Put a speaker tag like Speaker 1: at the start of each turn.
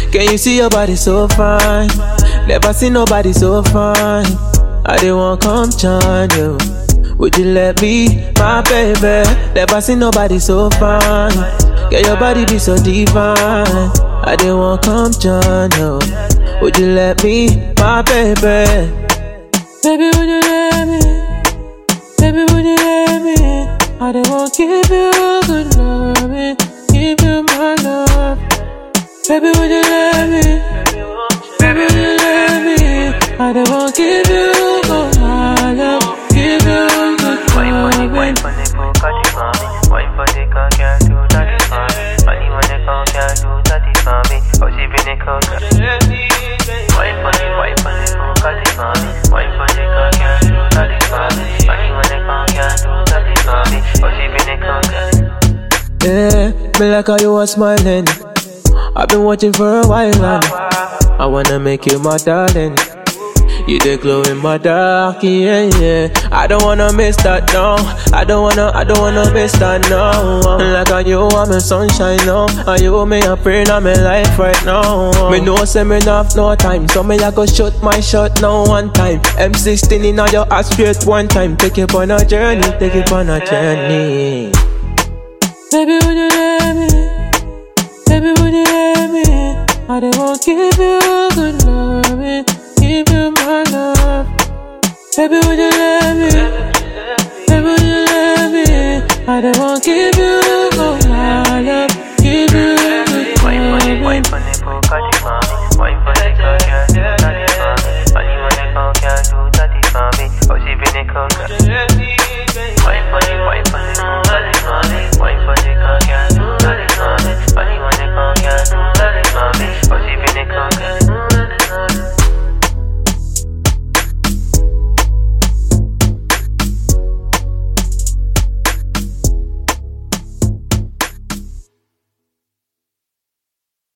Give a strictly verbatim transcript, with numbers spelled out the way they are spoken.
Speaker 1: Can you see your body so fine? Never seen nobody so fine. I didn't want come join you. Would you let me, my baby? Never seen nobody so fine. Get your body be so divine. I didn't want come join you. Would you let me, my baby? Baby, would you let me? Baby, would you let me? I didn't want give you good love, give you my love. Baby, would you let me? Baby, would you let me? I didn't want give you all my love, give you good love.
Speaker 2: Wine for the coke, cut it for me. Wine for the coke, can't do that it for me. Money when the coke, can't do that it for me. Oh, she been the coke. Wine for the, wine for the coke, cut it for me. Wine for the coke, can't do that it for me. Money when the coke, can't do that it for me. Oh, she been the coke.
Speaker 1: Yeah, me like how you are smiling. I've been watching for a while now. I wanna make you my darling. You the glow in my dark, yeah, yeah. I don't wanna miss that, no. I don't wanna, I don't wanna miss that, no. Like how you are my sunshine, no. And you me a prayer in my life right now. Me know say me not have no time, so me I go shoot my shot now one time. M sixteen in all your ass straight one time. Take it on a journey, take it on a journey. Baby, would you let me? Baby, would you let me? I don't want give you good love, give you my love. Baby, would you let me? Baby, would you let me? I don't want give you